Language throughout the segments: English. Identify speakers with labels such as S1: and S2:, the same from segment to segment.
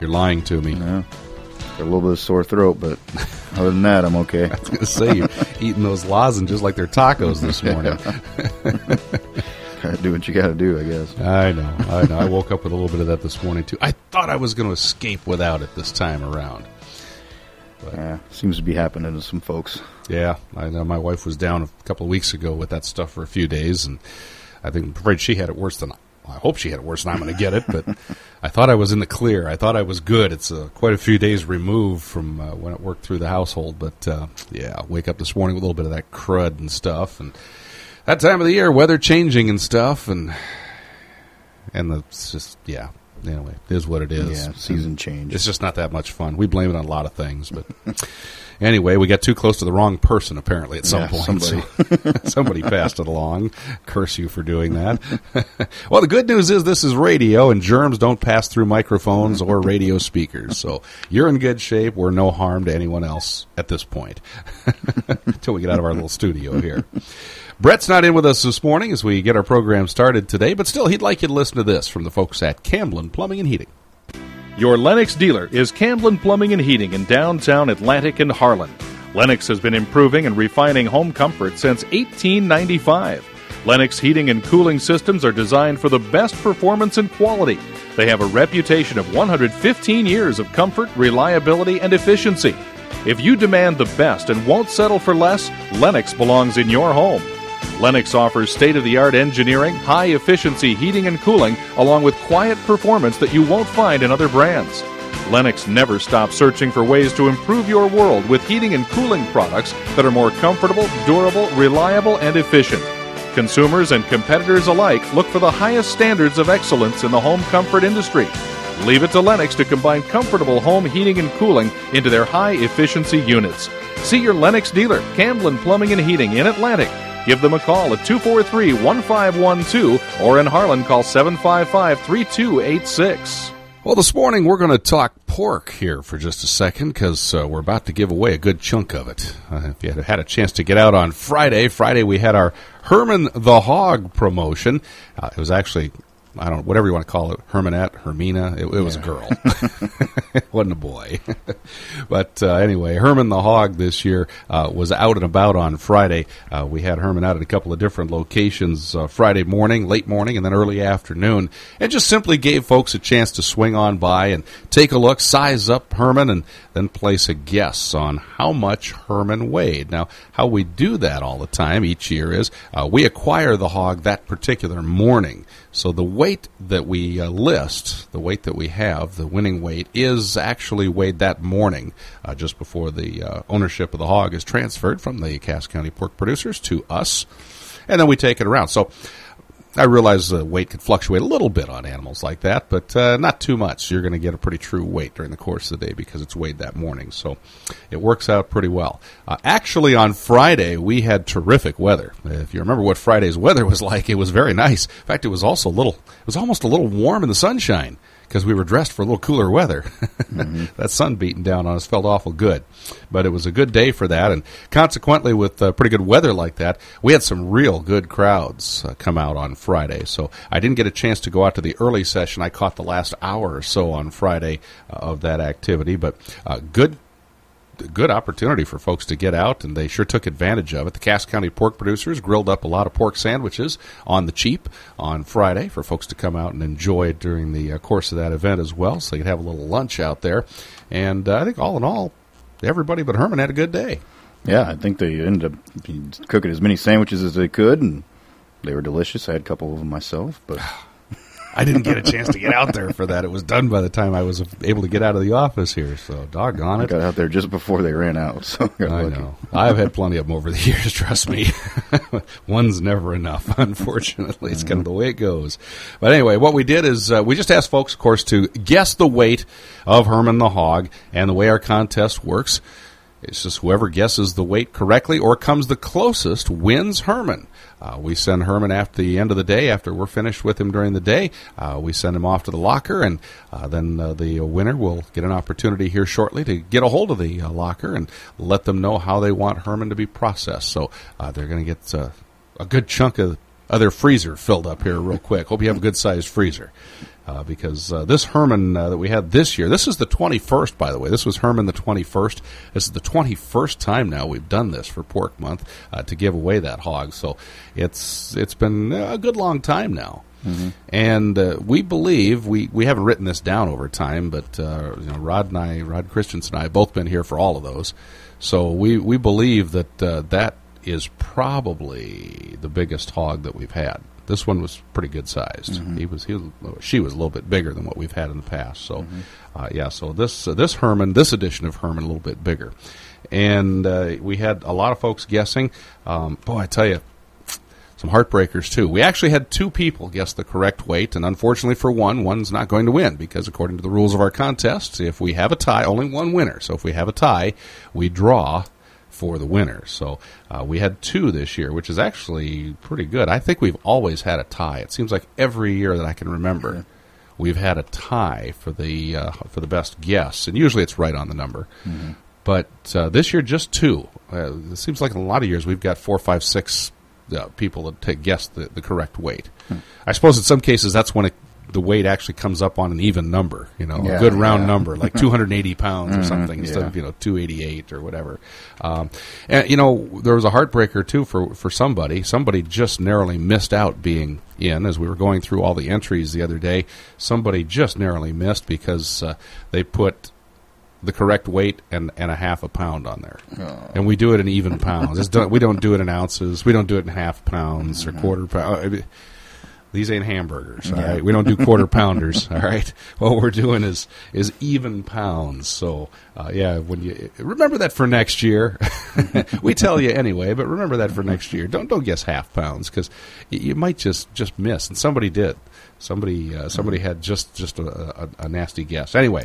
S1: You're lying to me.
S2: Yeah. Got a little bit of sore throat, but other than that, I'm okay.
S1: I was going to say, you're eating those lozenges like they're tacos this morning.
S2: Gotta do what you gotta do, I guess.
S1: I know. I woke up with a little bit of that this morning, too. I thought I was going to escape without it this time around.
S2: But, seems to be happening to some folks.
S1: Yeah, I know. My wife was down a couple of weeks ago with that stuff for a few days, and I'm afraid she had it worse than I hope she had it worse than I'm going to get it, but I thought I was in the clear. I thought I was good. It's quite a few days removed from when it worked through the household, but wake up this morning with a little bit of that crud and stuff, and that time of the year, weather changing and stuff, and it's just, anyway, it is what it is.
S2: Yeah, season change.
S1: It's just not that much fun. We blame it on a lot of things, but anyway, we got too close to the wrong person, apparently, at some point. Somebody passed it along. Curse you for doing that. Well, the good news is this is radio, and germs don't pass through microphones or radio speakers. So you're in good shape. We're no harm to anyone else at this point until we get out of our little studio here. Brett's not in with us this morning as we get our program started today, but still, he'd like you to listen to this from the folks at Camblin Plumbing and Heating.
S3: Your Lennox dealer is Camblin Plumbing and Heating in downtown Atlantic and Harlan. Lennox has been improving and refining home comfort since 1895. Lennox heating and cooling systems are designed for the best performance and quality. They have a reputation of 115 years of comfort, reliability, and efficiency. If you demand the best and won't settle for less, Lennox belongs in your home. Lennox offers state-of-the-art engineering, high-efficiency heating and cooling, along with quiet performance that you won't find in other brands. Lennox never stops searching for ways to improve your world with heating and cooling products that are more comfortable, durable, reliable, and efficient. Consumers and competitors alike look for the highest standards of excellence in the home comfort industry. Leave it to Lennox to combine comfortable home heating and cooling into their high-efficiency units. See your Lennox dealer, Camblin Plumbing and Heating in Atlantic. Give them a call at 243-1512 or in Harlan, call 755-3286.
S1: Well, this morning we're going to talk pork here for just a second because we're about to give away a good chunk of it. If you had a chance to get out on Friday we had our Herman the Hog promotion. It was actually, I don't know, whatever you want to call it, Hermina. It was a girl. It wasn't a boy. But anyway, Herman the Hog this year was out and about on Friday. We had Herman out at a couple of different locations Friday morning, late morning, and then early afternoon. And just simply gave folks a chance to swing on by and take a look, size up Herman, and then place a guess on how much Herman weighed. Now, how we do that all the time each year is we acquire the hog that particular morning. So the weight that we list, the weight that we have, the winning weight, is actually weighed that morning, just before the ownership of the hog is transferred from the Cass County pork producers to us, and then we take it around. So I realize the weight could fluctuate a little bit on animals like that, but not too much. You're going to get a pretty true weight during the course of the day because it's weighed that morning. So it works out pretty well. Actually, on Friday, we had terrific weather. If you remember what Friday's weather was like, it was very nice. In fact, it was almost a little warm in the sunshine because we were dressed for a little cooler weather. Mm-hmm. That sun beating down on us felt awful good. But it was a good day for that, and consequently, with pretty good weather like that, we had some real good crowds come out on Friday. So I didn't get a chance to go out to the early session. I caught the last hour or so on Friday of that activity, but good opportunity for folks to get out, and they sure took advantage of it. The Cass County pork producers grilled up a lot of pork sandwiches on the cheap on Friday for folks to come out and enjoy during the course of that event as well, so you could have a little lunch out there. And I think all in all, everybody but Herman had a good day.
S2: Yeah, I think they ended up cooking as many sandwiches as they could, and they were delicious. I had a couple of them myself, but
S1: I didn't get a chance to get out there for that. It was done by the time I was able to get out of the office here, so doggone it.
S2: I got out there just before they ran out, so I
S1: know. I've had plenty of them over the years, trust me. One's never enough, unfortunately. It's kind of the way it goes. But anyway, what we did is we just asked folks, of course, to guess the weight of Herman the Hog, and the way our contest works, it's just whoever guesses the weight correctly or comes the closest wins Herman. We send Herman after the end of the day, after we're finished with him during the day. We send him off to the locker, and then the winner will get an opportunity here shortly to get a hold of the locker and let them know how they want Herman to be processed. So they're going to get a good chunk of other freezer filled up here real quick. Hope you have a good-sized freezer. Because this Herman that we had this year, this is the 21st, by the way. This was Herman the 21st. This is the 21st time now we've done this for Pork Month to give away that hog. So it's been a good long time now. Mm-hmm. And we believe, we haven't written this down over time, but Rod Christensen and I have both been here for all of those. So we believe that that is probably the biggest hog that we've had. This one was pretty good sized. Mm-hmm. She was a little bit bigger than what we've had in the past. So, so this Herman, this edition of Herman, a little bit bigger, and we had a lot of folks guessing. Boy, I tell you, some heartbreakers too. We actually had 2 people guess the correct weight, and unfortunately for one's not going to win because according to the rules of our contest, if we have a tie, only one winner. So if we have a tie, we draw for the winner. So we had 2 this year, which is actually pretty good. I think we've always had a tie. It seems like every year that I can remember, we've had a tie for the best guess, and usually it's right on the number. Mm-hmm. But this year, just 2. It seems like in a lot of years we've got 4, 5, 6 people to guess the correct weight. I suppose in some cases that's when the weight actually comes up on an even number, a good round number, like 280 pounds or something instead of 288 or whatever. And there was a heartbreaker too for somebody. Somebody just narrowly missed out being in as we were going through all the entries the other day. Somebody just narrowly missed because they put the correct weight and a half a pound on there. Oh. And we do it in even pounds. We don't do it in ounces. We don't do it in half pounds or quarter pound. These ain't hamburgers, all right? We don't do quarter pounders, all right? What we're doing is even pounds. So, when you remember that for next year. We tell you anyway, but remember that for next year. Don't guess half pounds because you might just miss. And somebody did. Somebody had just a nasty guess. Anyway,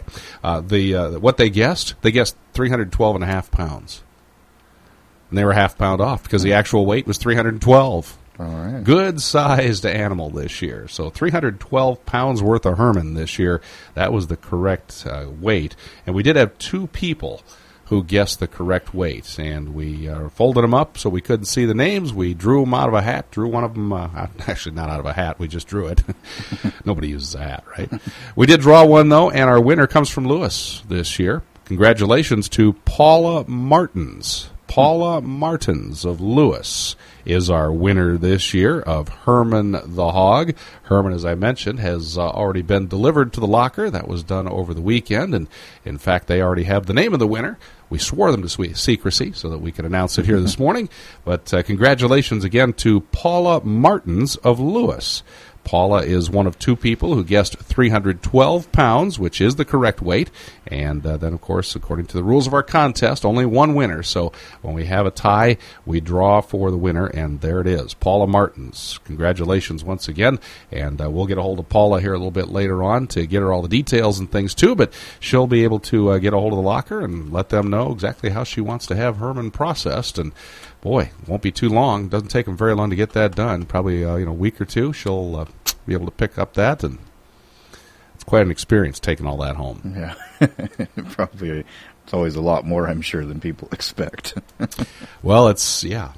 S1: what they guessed 312 and a half pounds. And they were half pound off because the actual weight was 312.
S2: All right.
S1: Good-sized animal this year. So 312 pounds worth of Herman this year. That was the correct weight. And we did have 2 people who guessed the correct weight. And we folded them up so we couldn't see the names. We drew them out of a hat. Drew one of them, actually not out of a hat. We just drew it. Nobody uses a hat, right? We did draw one, though, and our winner comes from Lewis this year. Congratulations to Paula Martins. Paula Martins of Lewis is our winner this year of Herman the Hog. Herman, as I mentioned, has already been delivered to the locker. That was done over the weekend, and in fact, they already have the name of the winner. We swore them to secrecy so that we could announce it here this morning. But congratulations again to Paula Martins of Lewis. Paula is one of 2 people who guessed 312 pounds, which is the correct weight. And then, of course, according to the rules of our contest, only one winner. So when we have a tie, we draw for the winner, and there it is, Paula Martins. Congratulations once again. And we'll get a hold of Paula here a little bit later on to get her all the details and things, too. But she'll be able to get a hold of the locker and let them know exactly how she wants to have Herman processed. And boy, it won't be too long. Doesn't take them very long to get that done. Probably a week or 2. She'll be able to pick up that, and it's quite an experience taking all that home.
S2: Yeah, probably. It's always a lot more, I'm sure, than people expect.
S1: Well, it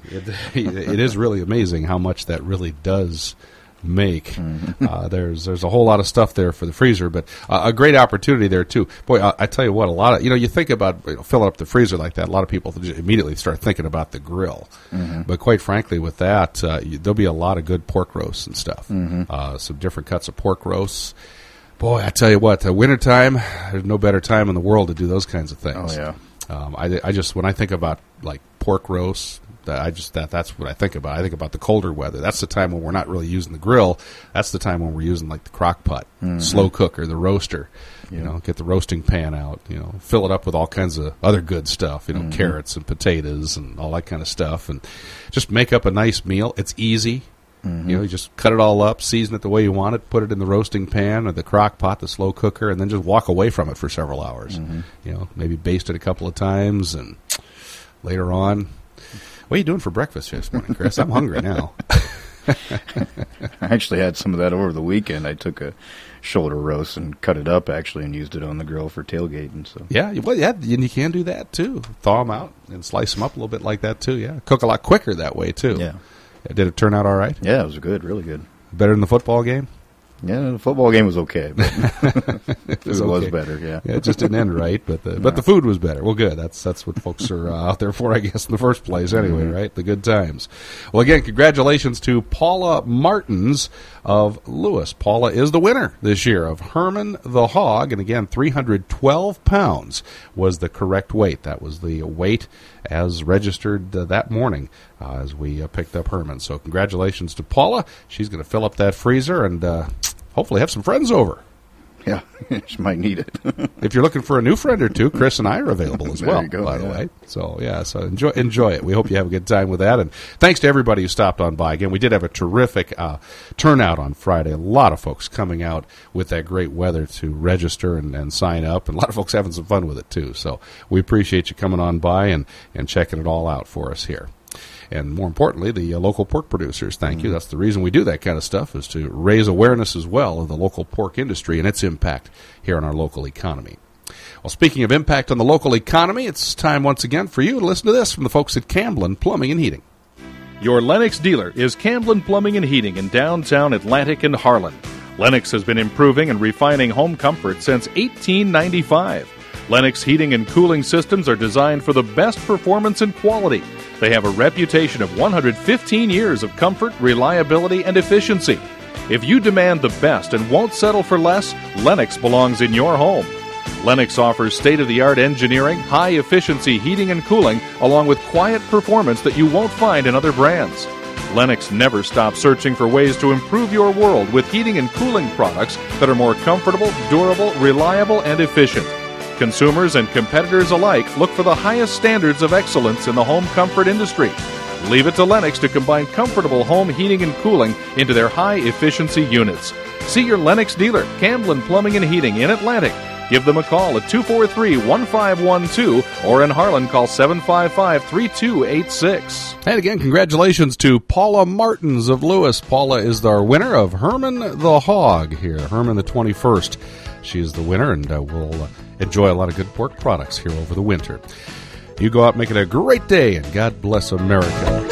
S1: is really amazing how much that really does make. Mm-hmm. There's a whole lot of stuff there for the freezer, but a great opportunity there too. Boy, I tell you what, a lot of you think about filling up the freezer like that. A lot of people immediately start thinking about the grill. Mm-hmm. But quite frankly, with that, there'll be a lot of good pork roasts and stuff. Mm-hmm. Some different cuts of pork roasts. Boy, I tell you what, the wintertime, there's no better time in the world to do those kinds of things.
S2: Oh yeah.
S1: I just when I think about like pork roasts. That's what I think about. I think about the colder weather. That's the time when we're not really using the grill. That's the time when we're using like the crock pot, slow cooker, the roaster. Yeah. Get the roasting pan out. Fill it up with all kinds of other good stuff. Carrots and potatoes and all that kind of stuff, and just make up a nice meal. It's easy. Mm-hmm. You just cut it all up, season it the way you want it, put it in the roasting pan or the crock pot, the slow cooker, and then just walk away from it for several hours. Mm-hmm. Maybe baste it a couple of times, and later on. What are you doing for breakfast this morning, Chris? I'm hungry now.
S2: I actually had some of that over the weekend. I took a shoulder roast and cut it up, actually, and used it on the grill for tailgating. So
S1: and you can do that, too. Thaw them out and slice them up a little bit like that, too, yeah. Cook a lot quicker that way, too.
S2: Yeah.
S1: Did it turn out all right?
S2: Yeah, it was good, really good.
S1: Better than the football game?
S2: Yeah, the football game was okay, but it was
S1: okay.
S2: better. Yeah,
S1: it just didn't end right, but the food was better. Well, good. That's what folks are out there for, I guess, in the first place. Anyway, right? The good times. Well, again, congratulations to Paula Martins of Lewis. Paula is the winner this year of Herman the Hog, and again, 312 pounds was the correct weight. That was the weight as registered that morning as we picked up Herman. So, congratulations to Paula. She's going to fill up that freezer and hopefully have some friends over.
S2: Yeah, she might need it.
S1: If you're looking for a new friend or two, Chris and I are available as well,
S2: there you go,
S1: by the way. So enjoy it. We hope you have a good time with that. And thanks to everybody who stopped on by. Again, we did have a terrific turnout on Friday. A lot of folks coming out with that great weather to register and sign up. And a lot of folks having some fun with it, too. So we appreciate you coming on by and checking it all out for us here. And more importantly, the local pork producers, thank you. That's the reason we do that kind of stuff, is to raise awareness as well of the local pork industry and its impact here on our local economy. Well, speaking of impact on the local economy, it's time once again for you to listen to this from the folks at Camblin Plumbing and Heating.
S3: Your Lennox dealer is Camblin Plumbing and Heating in downtown Atlantic and Harlan. Lennox has been improving and refining home comfort since 1895. Lennox heating and cooling systems are designed for the best performance and quality. They have a reputation of 115 years of comfort, reliability, and efficiency. If you demand the best and won't settle for less, Lennox belongs in your home. Lennox offers state-of-the-art engineering, high-efficiency heating and cooling, along with quiet performance that you won't find in other brands. Lennox never stops searching for ways to improve your world with heating and cooling products that are more comfortable, durable, reliable, and efficient. Consumers and competitors alike look for the highest standards of excellence in the home comfort industry. Leave it to Lennox to combine comfortable home heating and cooling into their high-efficiency units. See your Lennox dealer, Camblin Plumbing and Heating in Atlantic. Give them a call at 243-1512 or in Harlan, call 755-3286.
S1: And again, congratulations to Paula Martins of Lewis. Paula is our winner of Herman the Hog here, Herman the 21st. She is the winner, and we'll enjoy a lot of good pork products here over the winter. You go out, make it a great day, and God bless America.